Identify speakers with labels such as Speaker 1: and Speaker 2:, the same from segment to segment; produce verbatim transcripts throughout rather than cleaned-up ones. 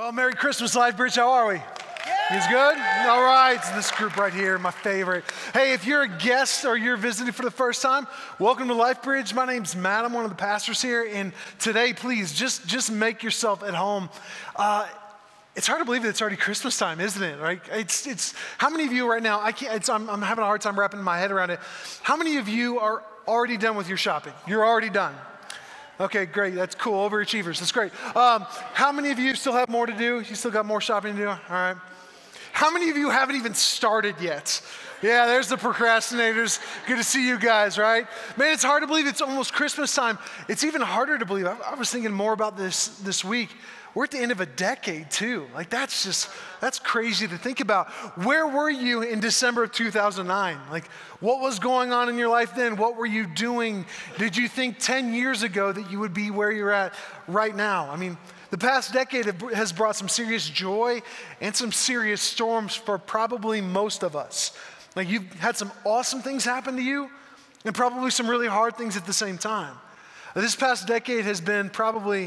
Speaker 1: Well, Merry Christmas, LifeBridge. How are we? He's good? All right, it's this group right here, my favorite. Hey, if you're a guest or you're visiting for the first time, welcome to LifeBridge. My name's Matt. I'm one of the pastors here. And today, please, just, just make yourself at home. Uh, it's hard to believe that it's already Christmas time, isn't it? Right? It's, it's, how many of you right now, I can't, it's, I'm, I'm having a hard time wrapping my head around it. How many of you are already done with your shopping? You're already done. Okay, great. That's cool. Overachievers. That's great. Um, how many of you still have more to do? You still got more shopping to do? All right. How many of you haven't even started yet? Yeah, there's the procrastinators. Good to see you guys, right? Man, it's hard to believe it's almost Christmas time. It's even harder to believe. I, I was thinking more about this this week. We're at the end of a decade too. Like that's just, that's crazy to think about. Where were you in December of two thousand nine? Like what was going on in your life then? What were you doing? Did you think ten years ago that you would be where you're at right now? I mean, the past decade has brought some serious joy and some serious storms for probably most of us. Like you've had some awesome things happen to you and probably some really hard things at the same time. This past decade has been probably,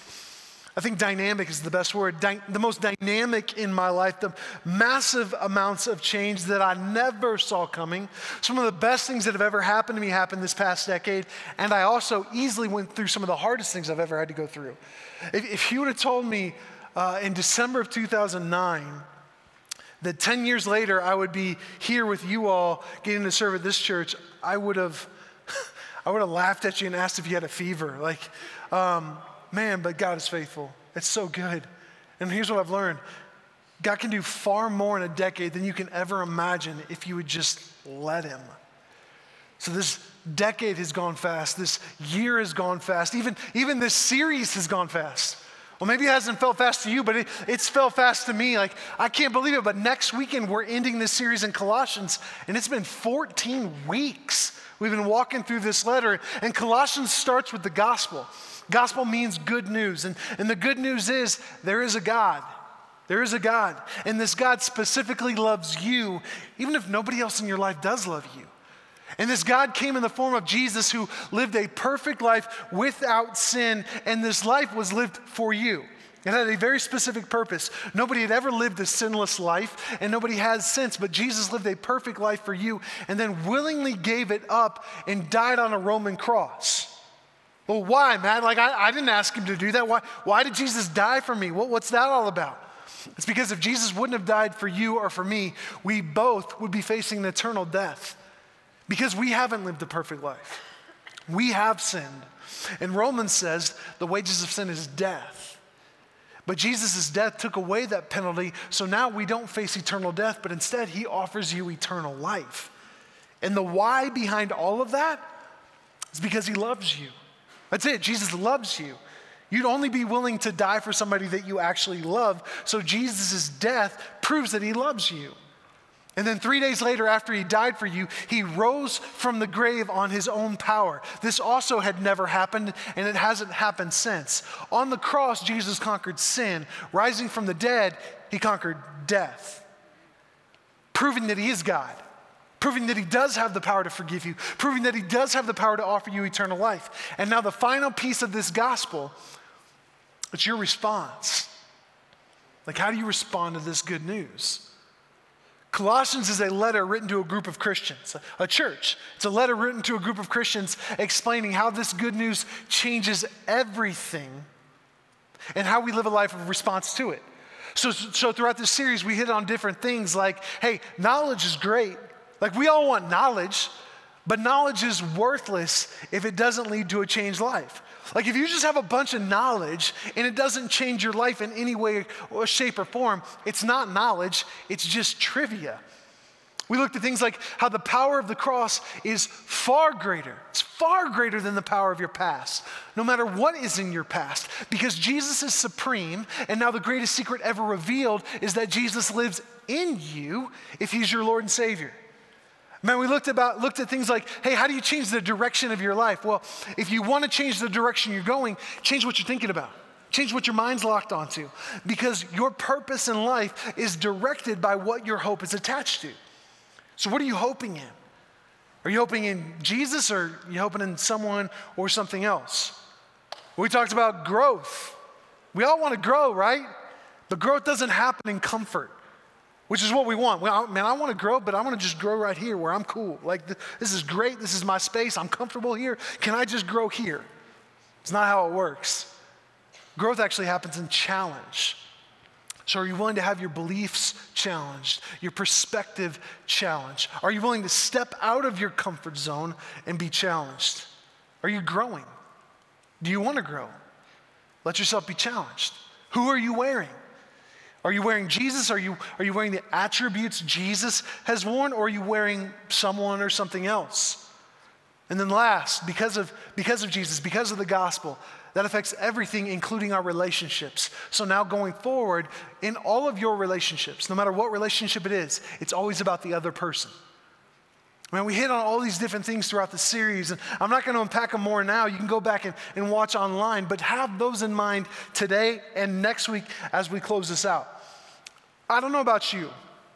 Speaker 1: I think dynamic is the best word, Dy- the most dynamic in my life, the massive amounts of change that I never saw coming. Some of the best things that have ever happened to me happened this past decade, and I also easily went through some of the hardest things I've ever had to go through. If, if you would have told me uh, in December of two thousand nine that ten years later I would be here with you all getting to serve at this church, I would have, I would have laughed at you and asked if you had a fever. Like, um, Man, but God is faithful. It's so good. And here's what I've learned. God can do far more in a decade than you can ever imagine if you would just let him. So this decade has gone fast. This year has gone fast. Even, even this series has gone fast. Well, maybe it hasn't felt fast to you, but it, it's felt fast to me. Like, I can't believe it, but next weekend we're ending this series in Colossians, and it's been fourteen weeks. We've been walking through this letter, and Colossians starts with the gospel. Gospel means good news, and, and the good news is there is a God. There is a God, and this God specifically loves you, even if nobody else in your life does love you. And this God came in the form of Jesus who lived a perfect life without sin, and this life was lived for you. It had a very specific purpose. Nobody had ever lived a sinless life, and nobody has since, but Jesus lived a perfect life for you, and then willingly gave it up and died on a Roman cross. Well, why, man? Like, I, I didn't ask him to do that. Why, why did Jesus die for me? What, what's that all about? It's because if Jesus wouldn't have died for you or for me, we both would be facing an eternal death because we haven't lived a perfect life. We have sinned. And Romans says the wages of sin is death. But Jesus' death took away that penalty, so now we don't face eternal death, but instead he offers you eternal life. And the why behind all of that is because he loves you. That's it. Jesus loves you. You'd only be willing to die for somebody that you actually love. So Jesus' death proves that he loves you. And then three days later, after he died for you, he rose from the grave on his own power. This also had never happened, and it hasn't happened since. On the cross, Jesus conquered sin. Rising from the dead, he conquered death, proving that he is God. Proving that he does have the power to forgive you, proving that he does have the power to offer you eternal life. And now the final piece of this gospel, it's your response. Like, how do you respond to this good news? Colossians is a letter written to a group of Christians, a church. It's a letter written to a group of Christians explaining how this good news changes everything and how we live a life of response to it. So, so throughout this series, we hit on different things like, hey, knowledge is great. Like, we all want knowledge, but knowledge is worthless if it doesn't lead to a changed life. Like, if you just have a bunch of knowledge and it doesn't change your life in any way or shape or form, it's not knowledge, it's just trivia. We looked at things like how the power of the cross is far greater. It's far greater than the power of your past, no matter what is in your past, because Jesus is supreme, and now the greatest secret ever revealed is that Jesus lives in you if he's your Lord and Savior. Man, we looked about looked at things like, hey, how do you change the direction of your life? Well, if you want to change the direction you're going, change what you're thinking about. Change what your mind's locked onto. Because your purpose in life is directed by what your hope is attached to. So what are you hoping in? Are you hoping in Jesus, or are you hoping in someone or something else? We talked about growth. We all want to grow, right? The growth doesn't happen in comfort, which is what we want. Well, man, I want to grow, but I want to just grow right here where I'm cool. Like, th- this is great. This is my space. I'm comfortable here. Can I just grow here? It's not how it works. Growth actually happens in challenge. So are you willing to have your beliefs challenged, your perspective challenged? Are you willing to step out of your comfort zone and be challenged? Are you growing? Do you want to grow? Let yourself be challenged. Who are you wearing? Are you wearing Jesus? Are you, are you wearing the attributes Jesus has worn, or are you wearing someone or something else? And then last, because of, because of Jesus, because of the gospel, that affects everything, including our relationships. So now going forward, in all of your relationships, no matter what relationship it is, it's always about the other person. Man, we hit on all these different things throughout the series, and I'm not going to unpack them more now. You can go back and, and watch online, but have those in mind today and next week as we close this out. I don't know about you.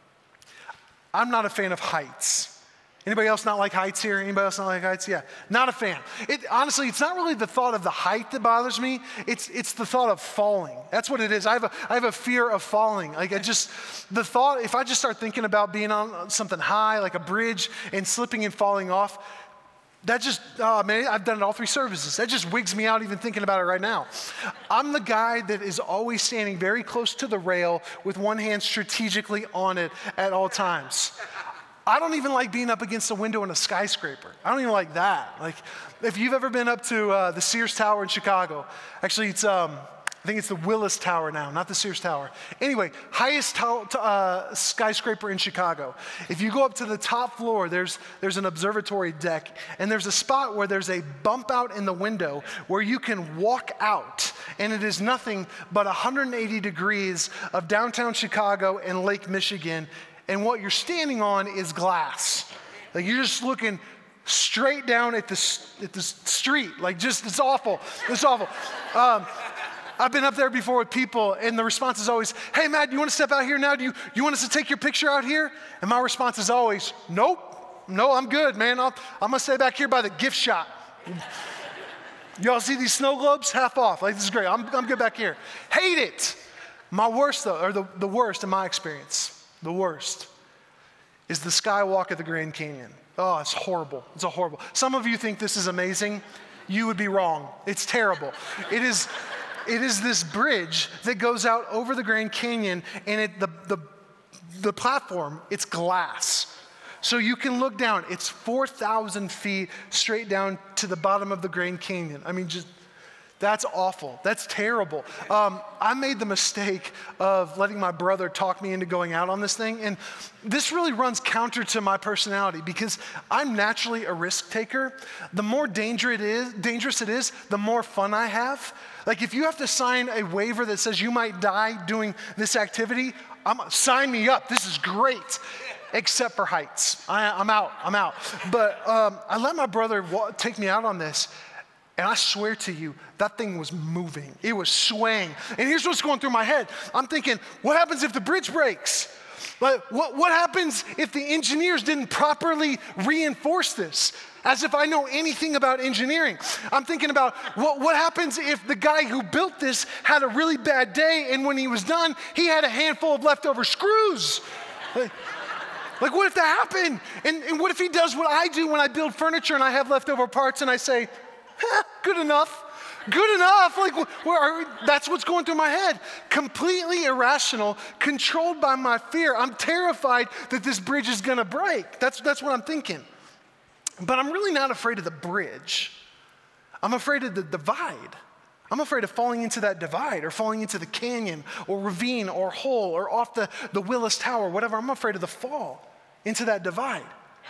Speaker 1: I'm not a fan of heights. Anybody else not like heights here? Anybody else not like heights? Yeah, not a fan. It, honestly, it's not really the thought of the height that bothers me. It's it's the thought of falling. That's what it is. I have a I have a fear of falling. Like I just, the thought, if I just start thinking about being on something high, like a bridge, and slipping and falling off, that just, oh man, I've done it all three services. That just wigs me out even thinking about it right now. I'm the guy that is always standing very close to the rail with one hand strategically on it at all times. I don't even like being up against a window in a skyscraper. I don't even like that. Like, if you've ever been up to uh, the Sears Tower in Chicago, actually it's, um, I think it's the Willis Tower now, not the Sears Tower. Anyway, highest tower, uh, skyscraper in Chicago. If you go up to the top floor, there's, there's an observatory deck, and there's a spot where there's a bump out in the window where you can walk out, and it is nothing but one hundred eighty degrees of downtown Chicago and Lake Michigan. And what you're standing on is glass. Like you're just looking straight down at the, at the street. Like just, it's awful. It's awful. Um, I've been up there before with people and the response is always, hey Matt, do you want to step out here now? Do you, you want us to take your picture out here? And my response is always, nope, no, I'm good, man. I'll, I'm gonna stay back here by the gift shop. Y'all see these snow globes? Half off. Like this is great. I'm, I'm good back here. Hate it. My worst though, or the, the worst in my experience, the worst is the skywalk at the Grand Canyon. Oh, it's horrible. It's a horrible. Some of you think this is amazing. You would be wrong. It's terrible. It is, it is this bridge that goes out over the Grand Canyon, and it, the, the, the platform, it's glass. So you can look down. It's four thousand feet straight down to the bottom of the Grand Canyon. I mean, just, that's awful. That's terrible. Um, I made the mistake of letting my brother talk me into going out on this thing. And this really runs counter to my personality because I'm naturally a risk taker. The more danger it is, dangerous it is, the more fun I have. Like if you have to sign a waiver that says you might die doing this activity, I'm, sign me up. This is great. Except for heights. I, I'm out. I'm out. But um, I let my brother wa- take me out on this. And I swear to you, that thing was moving. It was swaying. And here's what's going through my head. I'm thinking, what happens if the bridge breaks? Like, what, what happens if the engineers didn't properly reinforce this? As if I know anything about engineering. I'm thinking about what, what happens if the guy who built this had a really bad day and when he was done, he had a handful of leftover screws. Like, like what if that happened? And, and what if he does what I do when I build furniture and I have leftover parts and I say, eh, good enough. Good enough. Like, where are, that's what's going through my head. Completely irrational, controlled by my fear. I'm terrified that this bridge is going to break. That's, that's what I'm thinking. But I'm really not afraid of the bridge. I'm afraid of the divide. I'm afraid of falling into that divide or falling into the canyon or ravine or hole or off the, the Willis Tower, whatever. I'm afraid of the fall into that divide.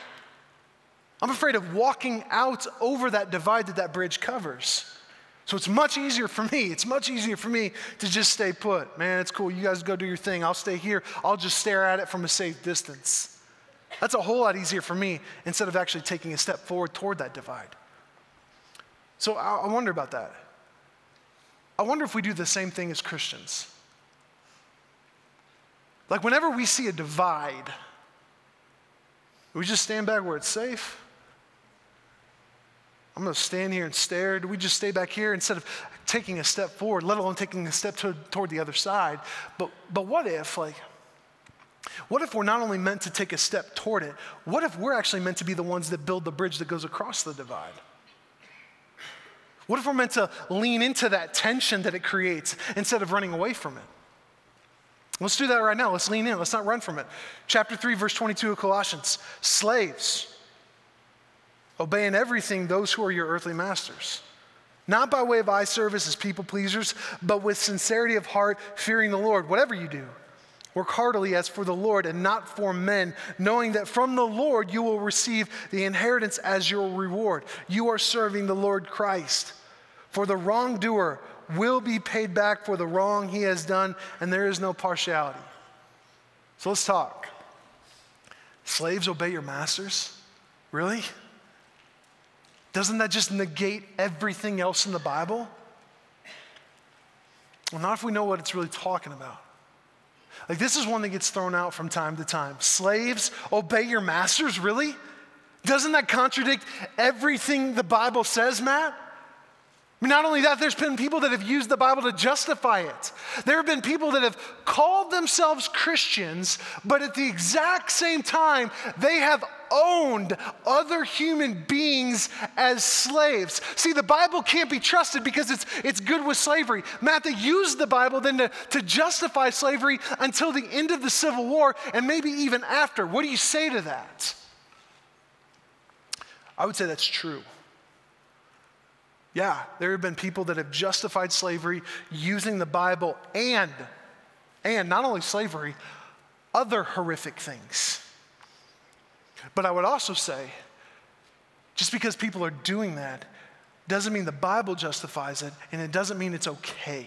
Speaker 1: I'm afraid of walking out over that divide that that bridge covers. So it's much easier for me. It's much easier for me to just stay put. Man, it's cool. You guys go do your thing. I'll stay here. I'll just stare at it from a safe distance. That's a whole lot easier for me instead of actually taking a step forward toward that divide. So I, I wonder about that. I wonder if we do the same thing as Christians. Like whenever we see a divide, we just stand back where it's safe. I'm going to stand here and stare? Do we just stay back here instead of taking a step forward, let alone taking a step to, toward the other side? But but what if, like, what if we're not only meant to take a step toward it, what if we're actually meant to be the ones that build the bridge that goes across the divide? What if we're meant to lean into that tension that it creates instead of running away from it? Let's do that right now. Let's lean in. Let's not run from it. Chapter three, verse twenty-two of Colossians. Slaves, obey in everything those who are your earthly masters, not by way of eye service as people pleasers, but with sincerity of heart, fearing the Lord. Whatever you do, work heartily as for the Lord and not for men, knowing that from the Lord you will receive the inheritance as your reward. You are serving the Lord Christ. For the wrongdoer will be paid back for the wrong he has done, and there is no partiality. So let's talk. Slaves, obey your masters? Really? Doesn't that just negate everything else in the Bible? Well, not if we know what it's really talking about. Like, this is one that gets thrown out from time to time. Slaves, obey your masters? Really? Doesn't that contradict everything the Bible says, Matt? I mean, not only that, there's been people that have used the Bible to justify it. There have been people that have called themselves Christians, but at the exact same time, they have owned other human beings as slaves. See, the Bible can't be trusted because it's, it's good with slavery. Matt, they used the Bible then to, to justify slavery until the end of the Civil War and maybe even after. What do you say to that? I would say that's true. Yeah, there have been people that have justified slavery using the Bible and, and not only slavery, other horrific things. But I would also say, just because people are doing that doesn't mean the Bible justifies it, and it doesn't mean it's okay.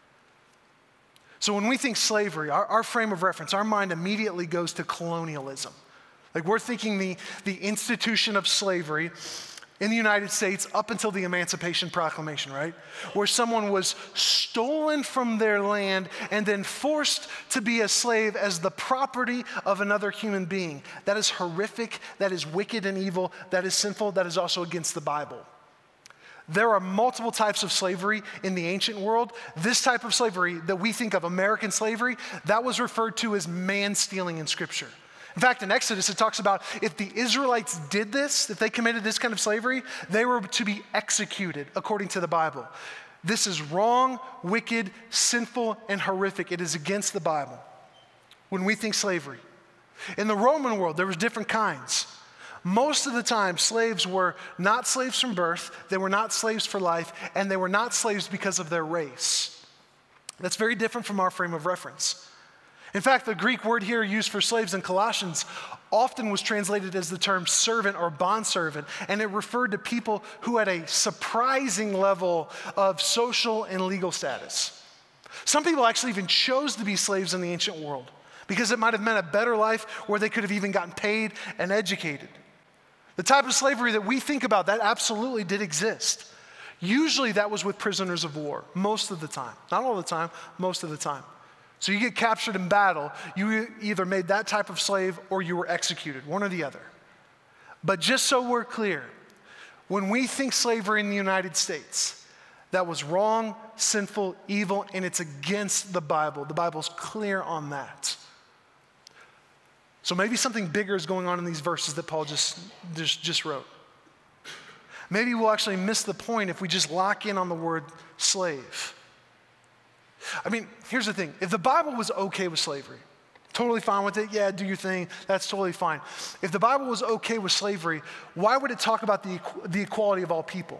Speaker 1: So when we think slavery, our, our frame of reference, our mind immediately goes to colonialism. Like, we're thinking the, the institution of slavery in the United States up until the Emancipation Proclamation, right? Where someone was stolen from their land and then forced to be a slave as the property of another human being. That is horrific, that is wicked and evil, that is sinful, that is also against the Bible. There are multiple types of slavery in the ancient world. This type of slavery that we think of, American slavery, that was referred to as man-stealing in Scripture. In fact, in Exodus, it talks about if the Israelites did this, if they committed this kind of slavery, they were to be executed according to the Bible. This is wrong, wicked, sinful, and horrific. It is against the Bible when we think slavery. In the Roman world, there was different kinds. Most of the time, slaves were not slaves from birth, they were not slaves for life, and they were not slaves because of their race. That's very different from our frame of reference. In fact, the Greek word here used for slaves in Colossians often was translated as the term servant or bondservant, and it referred to people who had a surprising level of social and legal status. Some people actually even chose to be slaves in the ancient world because it might have meant a better life where they could have even gotten paid and educated. The type of slavery that we think about, that absolutely did exist. Usually that was with prisoners of war, most of the time. Not all the time, most of the time. So you get captured in battle, you either made that type of slave or you were executed, one or the other. But just so we're clear, when we think slavery in the United States, that was wrong, sinful, evil, and it's against the Bible. The Bible's clear on that. So maybe something bigger is going on in these verses that Paul just, just, just wrote. Maybe we'll actually miss the point if we just lock in on the word slave. I mean, here's the thing. If the Bible was okay with slavery, totally fine with it, yeah, do your thing, that's totally fine. If the Bible was okay with slavery, why would it talk about the, the equality of all people?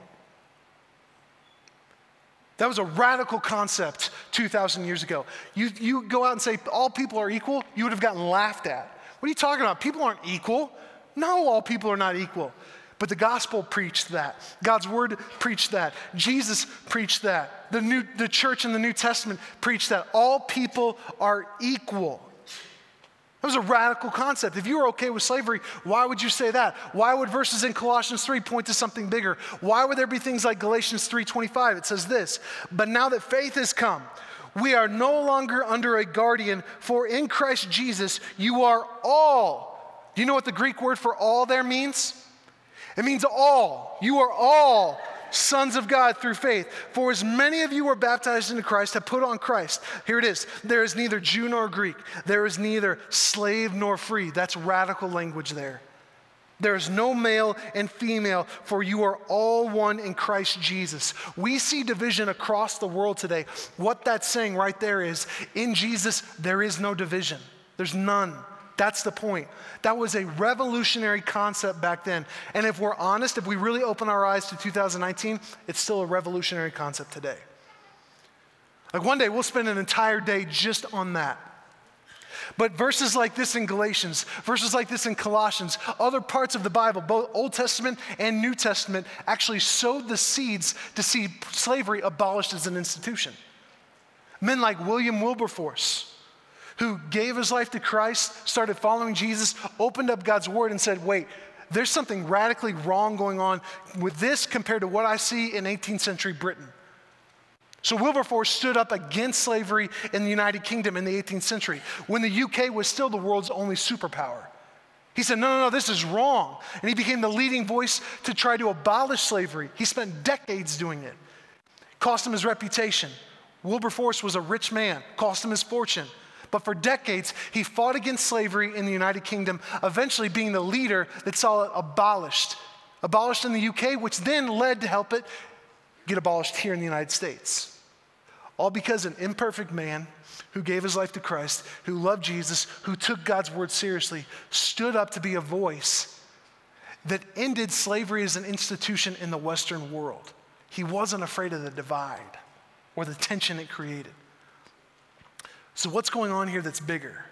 Speaker 1: That was a radical concept two thousand years ago. You, you go out and say all people are equal, you would have gotten laughed at. What are you talking about? People aren't equal. No, all people are not equal. But the gospel preached that. God's word preached that. Jesus preached that. The new, the church in the New Testament preached that. All people are equal. That was a radical concept. If you were okay with slavery, why would you say that? Why would verses in Colossians three point to something bigger? Why would there be things like Galatians three twenty-five? It says this, but now that faith has come, we are no longer under a guardian, for in Christ Jesus you are all. Do you know what the Greek word for all there means? It means all. You are all sons of God through faith. For as many of you who are baptized into Christ have put on Christ. Here it is. There is neither Jew nor Greek. There is neither slave nor free. That's radical language there. There is no male and female, for you are all one in Christ Jesus. We see division across the world today. What that's saying right there is, in Jesus, there is no division. There's none. That's the point. That was a revolutionary concept back then. And if we're honest, if we really open our eyes to two thousand nineteen, it's still a revolutionary concept today. Like one day, we'll spend an entire day just on that. But verses like this in Galatians, verses like this in Colossians, other parts of the Bible, both Old Testament and New Testament, actually sowed the seeds to see slavery abolished as an institution. Men like William Wilberforce, who gave his life to Christ, started following Jesus, opened up God's word and said, wait, there's something radically wrong going on with this compared to what I see in eighteenth century Britain. So Wilberforce stood up against slavery in the United Kingdom in the eighteenth century, when the U K was still the world's only superpower. He said, no, no, no, this is wrong. And he became the leading voice to try to abolish slavery. He spent decades doing it. Cost him his reputation. Wilberforce was a rich man, cost him his fortune. But for decades, he fought against slavery in the United Kingdom, eventually being the leader that saw it abolished. Abolished in the U K, which then led to help it get abolished here in the United States. All because an imperfect man who gave his life to Christ, who loved Jesus, who took God's word seriously, stood up to be a voice that ended slavery as an institution in the Western world. He wasn't afraid of the divide or the tension it created. So what's going on here that's bigger?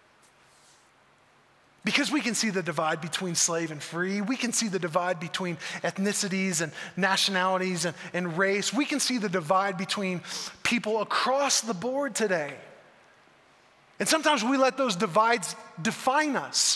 Speaker 1: Because we can see the divide between slave and free. We can see the divide between ethnicities and nationalities and, and race. We can see the divide between people across the board today. And sometimes we let those divides define us.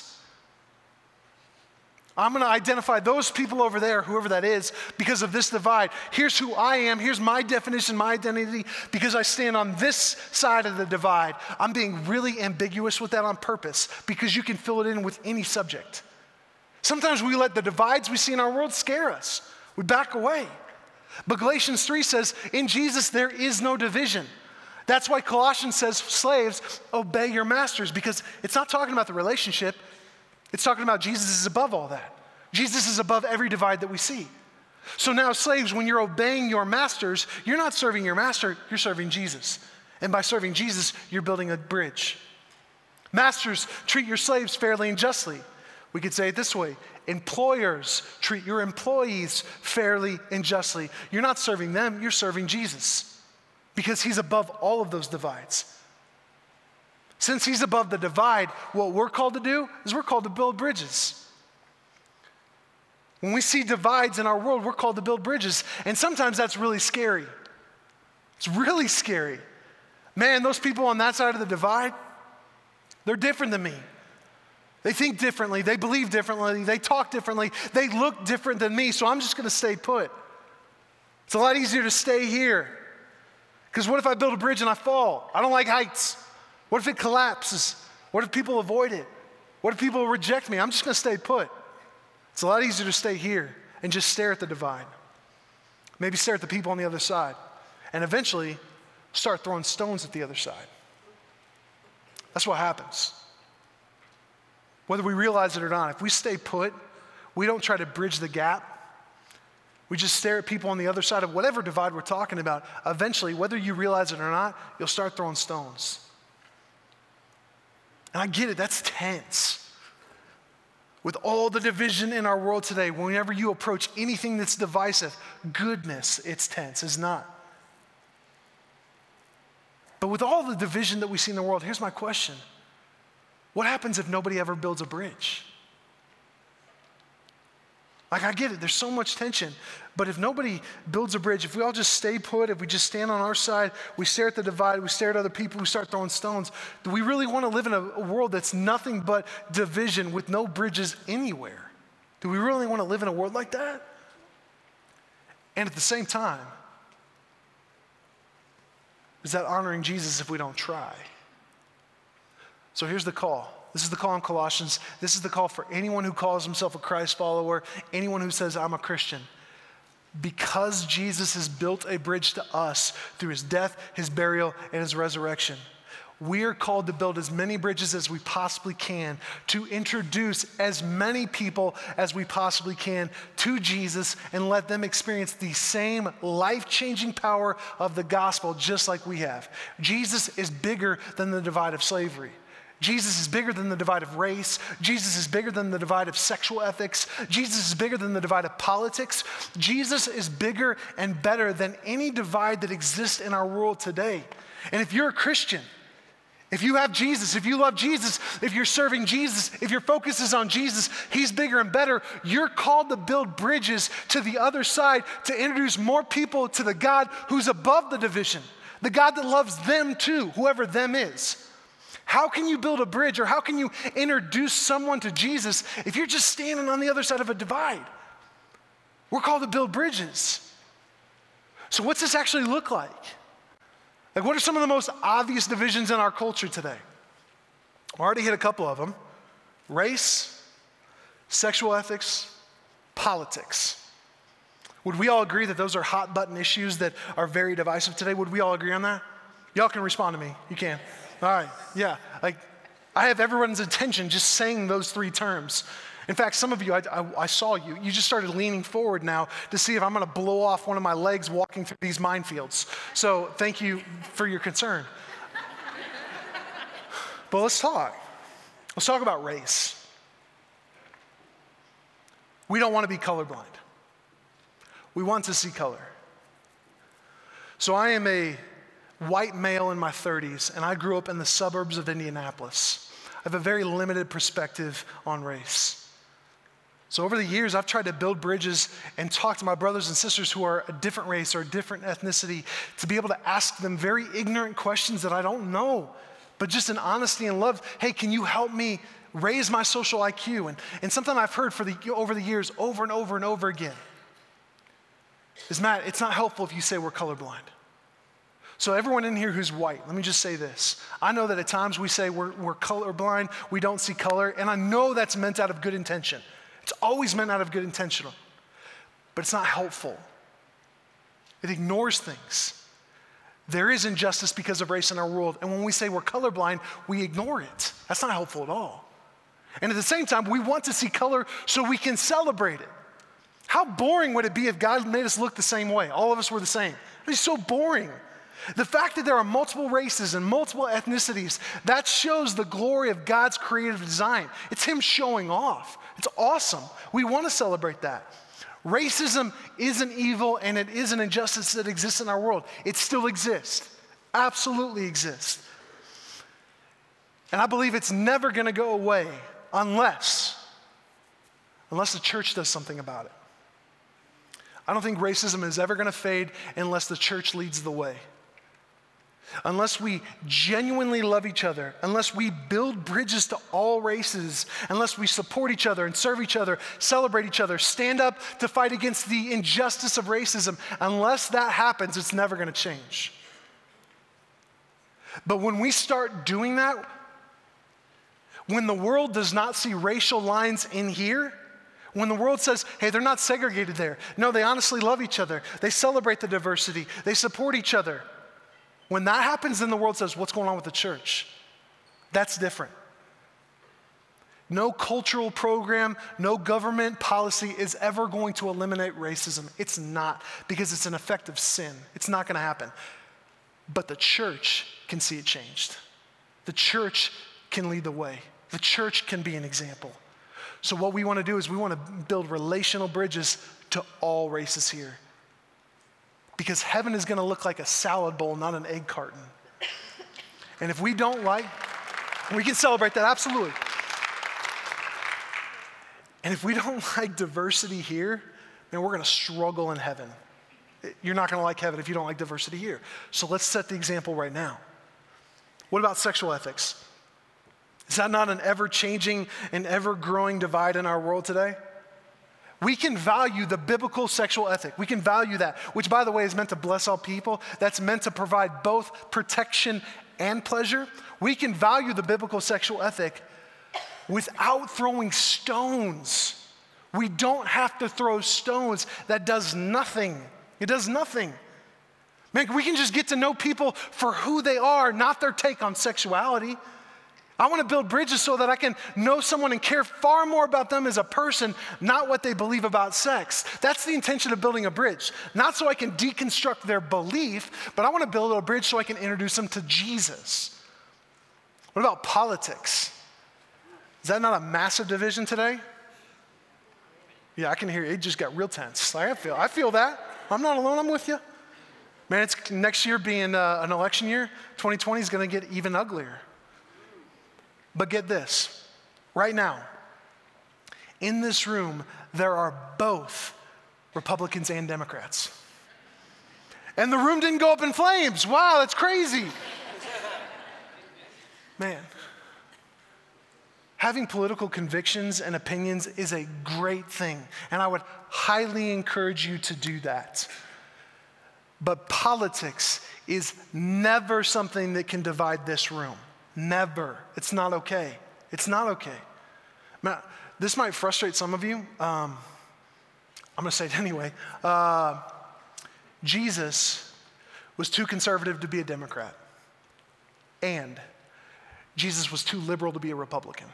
Speaker 1: I'm going to identify those people over there, whoever that is, because of this divide. Here's who I am. Here's my definition, my identity, because I stand on this side of the divide. I'm being really ambiguous with that on purpose, because you can fill it in with any subject. Sometimes we let the divides we see in our world scare us. We back away. But Galatians three says, in Jesus there is no division. That's why Colossians says, slaves, obey your masters, because it's not talking about the relationship. It's talking about Jesus is above all that. Jesus is above every divide that we see. So now, slaves, when you're obeying your masters, you're not serving your master, you're serving Jesus. And by serving Jesus, you're building a bridge. Masters, treat your slaves fairly and justly. We could say it this way. Employers, treat your employees fairly and justly. You're not serving them, you're serving Jesus, because he's above all of those divides. Since he's above the divide, what we're called to do is we're called to build bridges. When we see divides in our world, we're called to build bridges. And sometimes that's really scary. It's really scary. Man, those people on that side of the divide, they're different than me. They think differently. They believe differently. They talk differently. They look different than me, so I'm just going to stay put. It's a lot easier to stay here. Because what if I build a bridge and I fall? I don't like heights. What if it collapses? What if people avoid it? What if people reject me? I'm just going to stay put. It's a lot easier to stay here and just stare at the divide. Maybe stare at the people on the other side. And eventually start throwing stones at the other side. That's what happens. Whether we realize it or not, if we stay put, we don't try to bridge the gap. We just stare at people on the other side of whatever divide we're talking about. Eventually, whether you realize it or not, you'll start throwing stones. And I get it, that's tense. With all the division in our world today, whenever you approach anything that's divisive, goodness, it's tense, it's not. But with all the division that we see in the world, here's my question. What happens if nobody ever builds a bridge? Like, I get it, there's so much tension, but if nobody builds a bridge, if we all just stay put, if we just stand on our side, we stare at the divide, we stare at other people, we start throwing stones, do we really want to live in a, a world that's nothing but division with no bridges anywhere? Do we really want to live in a world like that? And at the same time, is that honoring Jesus if we don't try? So here's the call. This is the call in Colossians. This is the call for anyone who calls himself a Christ follower, anyone who says, I'm a Christian. Because Jesus has built a bridge to us through his death, his burial, and his resurrection, we are called to build as many bridges as we possibly can to introduce as many people as we possibly can to Jesus and let them experience the same life-changing power of the gospel just like we have. Jesus is bigger than the divide of slavery. Jesus is bigger than the divide of race. Jesus is bigger than the divide of sexual ethics. Jesus is bigger than the divide of politics. Jesus is bigger and better than any divide that exists in our world today. And if you're a Christian, if you have Jesus, if you love Jesus, if you're serving Jesus, if your focus is on Jesus, he's bigger and better. You're called to build bridges to the other side to introduce more people to the God who's above the division, the God that loves them too, whoever them is. How can you build a bridge or how can you introduce someone to Jesus if you're just standing on the other side of a divide? We're called to build bridges. So what's this actually look like? Like, what are some of the most obvious divisions in our culture today? I already hit a couple of them. Race, sexual ethics, politics. Would we all agree that those are hot button issues that are very divisive today? Would we all agree on that? Y'all can respond to me. You can. All right, yeah. Like, I have everyone's attention just saying those three terms. In fact, some of you, I, I, I saw you, you just started leaning forward now to see if I'm gonna blow off one of my legs walking through these minefields. So thank you for your concern. But let's talk. Let's talk about race. We don't wanna be colorblind. We want to see color. So I am a white male in my thirties, and I grew up in the suburbs of Indianapolis. I have a very limited perspective on race. So over the years, I've tried to build bridges and talk to my brothers and sisters who are a different race or a different ethnicity to be able to ask them very ignorant questions that I don't know, but just in honesty and love. Hey, can you help me raise my social I Q? And, and something I've heard for the, over the years over and over and over again is, Matt, it's not helpful if you say we're colorblind. So everyone in here who's white, let me just say this. I know that at times we say we're, we're colorblind, we don't see color, and I know that's meant out of good intention. It's always meant out of good intention, but it's not helpful. It ignores things. There is injustice because of race in our world, and when we say we're colorblind, we ignore it. That's not helpful at all. And at the same time, we want to see color so we can celebrate it. How boring would it be if God made us look the same way? All of us were the same. It'd be so boring. The fact that there are multiple races and multiple ethnicities, that shows the glory of God's creative design. It's him showing off. It's awesome. We want to celebrate that. Racism is an evil and it is an injustice that exists in our world. It still exists. Absolutely exists. And I believe it's never going to go away unless, unless the church does something about it. I don't think racism is ever going to fade unless the church leads the way. Unless we genuinely love each other, unless we build bridges to all races, unless we support each other and serve each other, celebrate each other, stand up to fight against the injustice of racism, unless that happens, it's never going to change. But when we start doing that, when the world does not see racial lines in here, when the world says, hey, they're not segregated there. No, they honestly love each other. They celebrate the diversity. They support each other. When that happens, then the world says, what's going on with the church? That's different. No cultural program, no government policy is ever going to eliminate racism. It's not, because it's an effect of sin. It's not going to happen. But the church can see it changed. The church can lead the way. The church can be an example. So what we want to do is we want to build relational bridges to all races here. Because heaven is going to look like a salad bowl, not an egg carton. And if we don't like, we can celebrate that, absolutely. And if we don't like diversity here, then we're going to struggle in heaven. You're not going to like heaven if you don't like diversity here. So let's set the example right now. What about sexual ethics? Is that not an ever-changing and ever-growing divide in our world today? We can value the biblical sexual ethic. We can value that, which, by the way, is meant to bless all people. That's meant to provide both protection and pleasure. We can value the biblical sexual ethic, without throwing stones. We don't have to throw stones. That does nothing. It does nothing. Man, we can just get to know people for who they are, not their take on sexuality. I want to build bridges so that I can know someone and care far more about them as a person, not what they believe about sex. That's the intention of building a bridge. Not so I can deconstruct their belief, but I want to build a bridge so I can introduce them to Jesus. What about politics? Is that not a massive division today? Yeah, I can hear it. It just got real tense. Like I feel, I feel that. I'm not alone. I'm with you. Man, it's next year being uh, an election year. twenty twenty is going to get even uglier. But get this, right now, in this room, there are both Republicans and Democrats. And the room didn't go up in flames. Wow, that's crazy. Man, having political convictions and opinions is a great thing, and I would highly encourage you to do that. But politics is never something that can divide this room. Never. It's not okay. It's not okay. Now, this might frustrate some of you. Um, I'm going to say it anyway. Uh, Jesus was too conservative to be a Democrat, and Jesus was too liberal to be a Republican.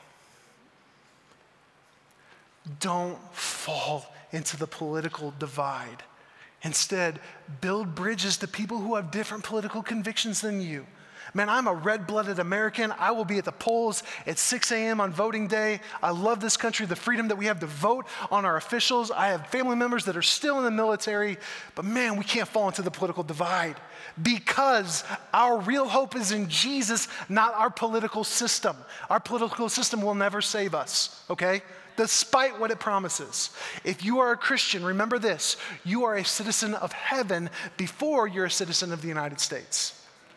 Speaker 1: Don't fall into the political divide. Instead, build bridges to people who have different political convictions than you. Man, I'm a red-blooded American. I will be at the polls at six a.m. on voting day. I love this country, the freedom that we have to vote on our officials. I have family members that are still in the military, but man, we can't fall into the political divide because our real hope is in Jesus, not our political system. Our political system will never save us, okay? Despite what it promises. If you are a Christian, remember this, you are a citizen of heaven before you're a citizen of the United States.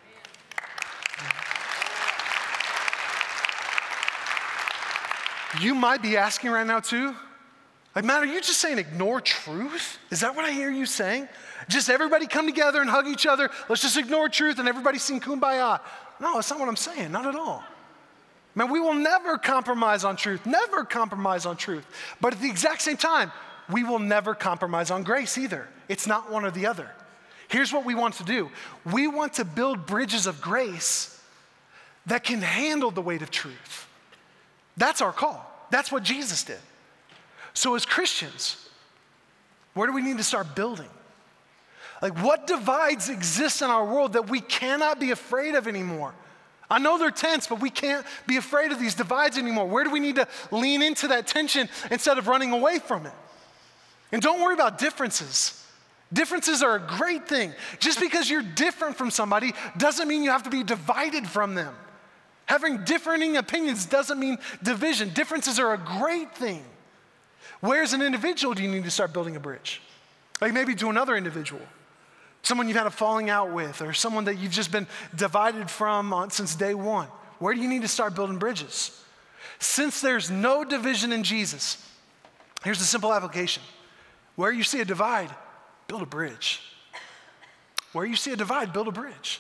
Speaker 1: You might be asking right now too, like, Matt, are you just saying ignore truth? Is that what I hear you saying? Just everybody come together and hug each other, let's just ignore truth and everybody sing kumbaya. No, that's not what I'm saying, not at all. Man, we will never compromise on truth, never compromise on truth. But at the exact same time, we will never compromise on grace either. It's not one or the other. Here's what we want to do. We want to build bridges of grace that can handle the weight of truth. That's our call. That's what Jesus did. So as Christians, where do we need to start building? Like, what divides exist in our world that we cannot be afraid of anymore? I know they're tense, but we can't be afraid of these divides anymore. Where do we need to lean into that tension instead of running away from it? And don't worry about differences. Differences are a great thing. Just because you're different from somebody doesn't mean you have to be divided from them. Having differing opinions doesn't mean division. Differences are a great thing. Where as an individual do you need to start building a bridge? Like maybe to another individual. Someone you've had a falling out with, or someone that you've just been divided from on, since day one. Where do you need to start building bridges? Since there's no division in Jesus, here's the simple application. Where you see a divide, build a bridge. Where you see a divide, build a bridge.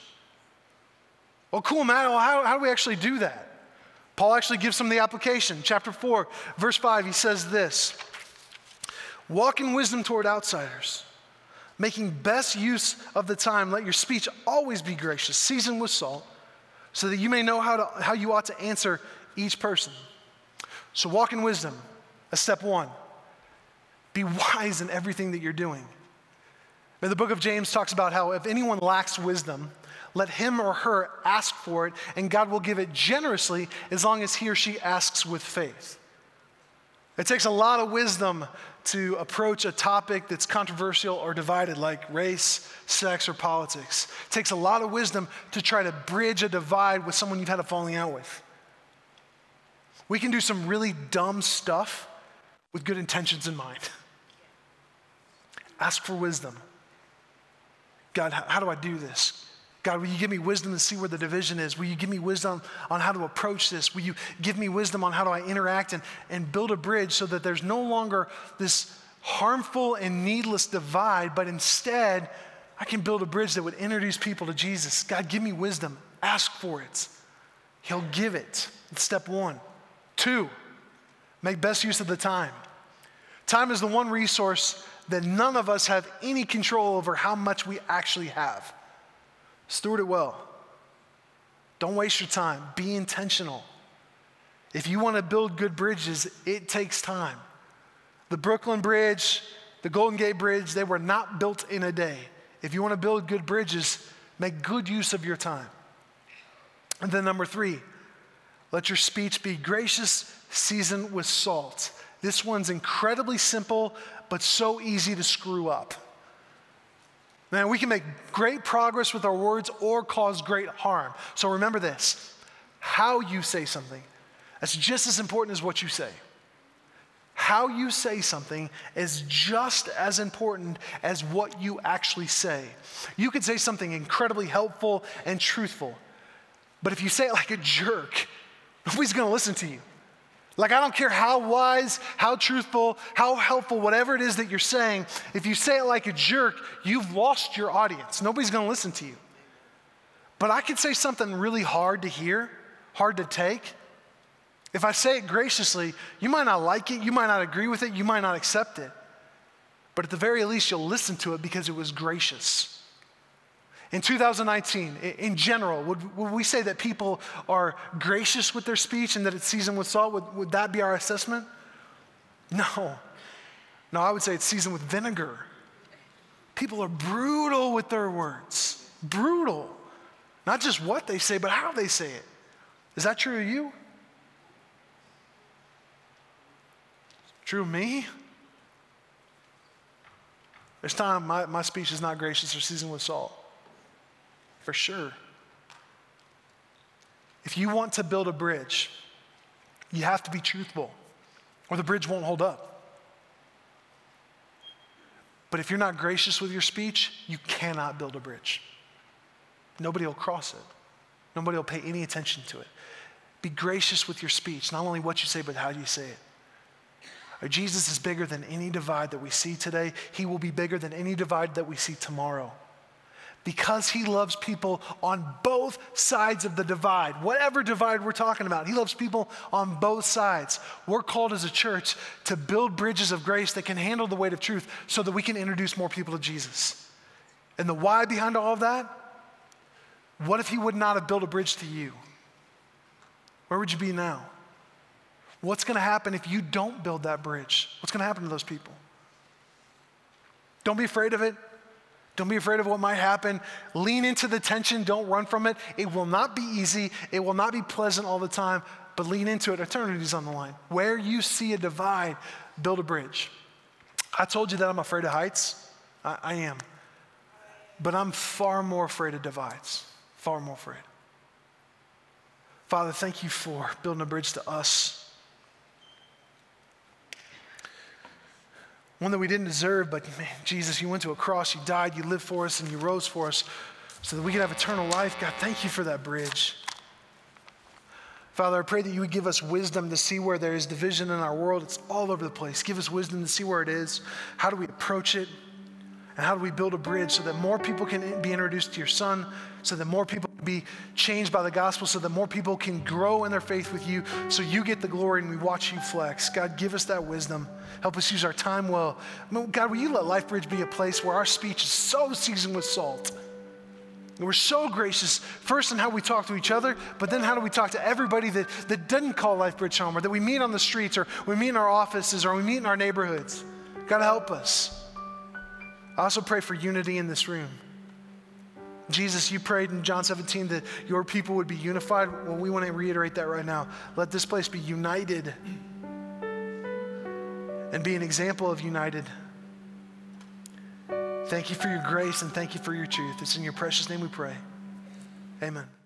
Speaker 1: Well, cool, Matt. Well, how, how do we actually do that? Paul actually gives some of the application. Chapter four, verse five, he says this. Walk in wisdom toward outsiders, making best use of the time. Let your speech always be gracious, seasoned with salt, so that you may know how, to, how you ought to answer each person. So walk in wisdom, that's step one. Be wise in everything that you're doing. And the book of James talks about how if anyone lacks wisdom, let him or her ask for it, and God will give it generously as long as he or she asks with faith. It takes a lot of wisdom to approach a topic that's controversial or divided, like race, sex, or politics. It takes a lot of wisdom to try to bridge a divide with someone you've had a falling out with. We can do some really dumb stuff with good intentions in mind. Ask for wisdom. God, how do I do this? God, will you give me wisdom to see where the division is? Will you give me wisdom on how to approach this? Will you give me wisdom on how do I interact and, and build a bridge so that there's no longer this harmful and needless divide, but instead I can build a bridge that would introduce people to Jesus. God, give me wisdom. Ask for it. He'll give it. It's step one. Two, Make best use of the time. Time is the one resource that none of us have any control over how much we actually have. Steward it well. Don't waste your time. Be intentional. If you want to build good bridges, it takes time. The Brooklyn Bridge, the Golden Gate Bridge, they were not built in a day. If you want to build good bridges, make good use of your time. And then number three, let your speech be gracious, seasoned with salt. This one's incredibly simple, but so easy to screw up. Man, we can make great progress with our words or cause great harm. So remember this, how you say something, that's just as important as what you say. How you say something is just as important as what you actually say. You could say something incredibly helpful and truthful, but if you say it like a jerk, nobody's gonna listen to you. Like, I don't care how wise, how truthful, how helpful, whatever it is that you're saying, if you say it like a jerk, you've lost your audience. Nobody's gonna listen to you. But I could say something really hard to hear, hard to take. If I say it graciously, you might not like it, you might not agree with it, you might not accept it. But at the very least, you'll listen to it because it was gracious. In two thousand nineteen, in general, would, would we say that people are gracious with their speech and that it's seasoned with salt? Would, would that be our assessment? No. No, I would say it's seasoned with vinegar. People are brutal with their words. Brutal. Not just what they say, but how they say it. Is that true of you? True of me? There's time my, my speech is not gracious or seasoned with salt. For sure. If you want to build a bridge, you have to be truthful, or the bridge won't hold up. But if you're not gracious with your speech, you cannot build a bridge. Nobody will cross it. Nobody will pay any attention to it. Be gracious with your speech, not only what you say, but how you say it. Jesus is bigger than any divide that we see today. He will be bigger than any divide that we see tomorrow. Because he loves people on both sides of the divide, whatever divide we're talking about, he loves people on both sides. We're called as a church to build bridges of grace that can handle the weight of truth so that we can introduce more people to Jesus. And the why behind all of that? What if he would not have built a bridge to you? Where would you be now? What's going to happen if you don't build that bridge? What's going to happen to those people? Don't be afraid of it. Don't be afraid of what might happen. Lean into the tension. Don't run from it. It will not be easy. It will not be pleasant all the time, but lean into it. Eternity's on the line. Where you see a divide, build a bridge. I told you that I'm afraid of heights. I, I am. But I'm far more afraid of divides. Far more afraid. Father, thank you for building a bridge to us. One that we didn't deserve, but man, Jesus, you went to a cross, you died, you lived for us, and you rose for us so that we could have eternal life. God, thank you for that bridge. Father, I pray that you would give us wisdom to see where there is division in our world. It's all over the place. Give us wisdom to see where it is. How do we approach it? And how do we build a bridge so that more people can be introduced to your Son, so that more people can be changed by the gospel, so that more people can grow in their faith with you, so you get the glory and we watch you flex. God, give us that wisdom. Help us use our time well. God, will you let LifeBridge be a place where our speech is so seasoned with salt? And we're so gracious, first in how we talk to each other, but then how do we talk to everybody that, that doesn't call LifeBridge home, or that we meet on the streets, or we meet in our offices, or we meet in our neighborhoods. God, help us. I also pray for unity in this room. Jesus, you prayed in John seventeen that your people would be unified. Well, we want to reiterate that right now. Let this place be united and be an example of united. Thank you for your grace and thank you for your truth. It's in your precious name we pray. Amen.